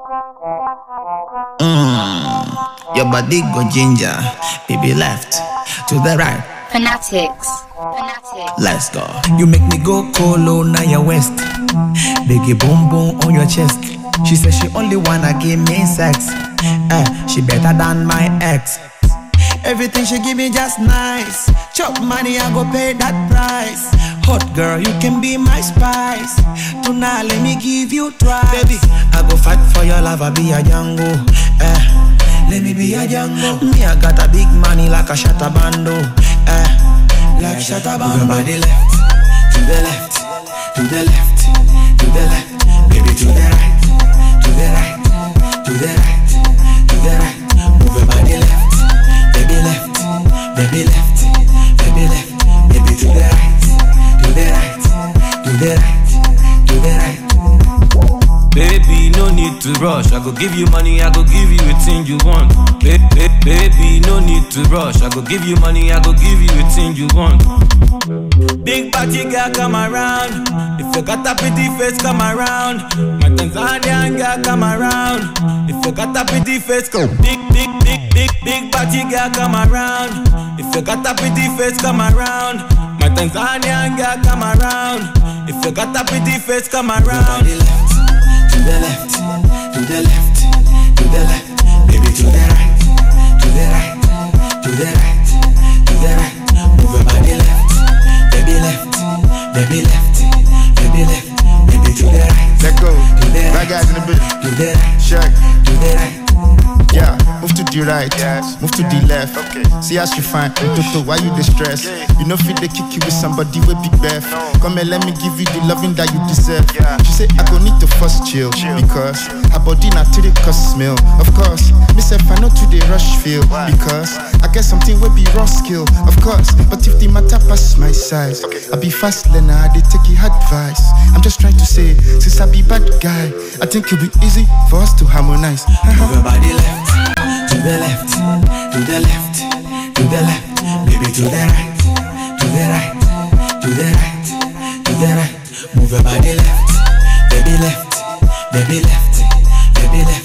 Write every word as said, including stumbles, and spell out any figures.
Mm, your body go ginger, baby left to the right. Fanatics, fanatics. Let's go. You make me go colo now your waist. Biggie boom boom on your chest. She says she only wanna give me sex. Eh, she better than my ex. Everything she give me just nice. Chop money, I go pay that price. Hot girl, you can be my spice. Tonight, let me give you twice. Baby, I go fight for your love, I be a Django. Eh, let me be a Django. Me, I got a big money like a Shatabando. Eh, like Shatabando. Move your body left, to the left, to the left, to the left. Baby, to the right, to the right, to the right, to the right. Move your body left. Baby left, baby left, baby left, baby to the right, to the right, to the right, to the right. Baby, no need to rush. I go give you money, I go give you everything you want. Ba- ba- baby, no need to rush. I go give you money, I go give you everything you want. Big party girl, come around. If you got a pretty face, come around. My Tanzanian girl, come around. If you got a pretty face, come. Big, big, big, big, big party girl, come around. If you got a pretty face, come around. My Tanzanian girl, come around. If you got a pretty face, come around. To the left, to the left, to the left, baby to the right, to the right, to the right, to the right. Move your body left, baby left, baby left, baby left, baby to the right. Let go. To the right, right guys in the building. To the right, check. To the right. Yeah, move to the right, yes. Move to the left. Okay. See how she fine, Toto, why you distressed? Yeah. You know fit they kick you with somebody with big breath. No. Come and let me give you the loving that you deserve. Yeah. She say I go need to first chill, chill. because her body not to the cause smell. Of course, myself I know to the rush feel. Why? Because I get something will be raw skill, of course. But if the matter pass my size, okay. I be fast learner, they take your advice. I'm just trying to say, since I be bad guy, I think it'll be easy for us to harmonize. Move your body left, to the left, to the left, to the left, baby to the right, to the right, to the right, to the right. Move your body left, baby left, baby left, baby left.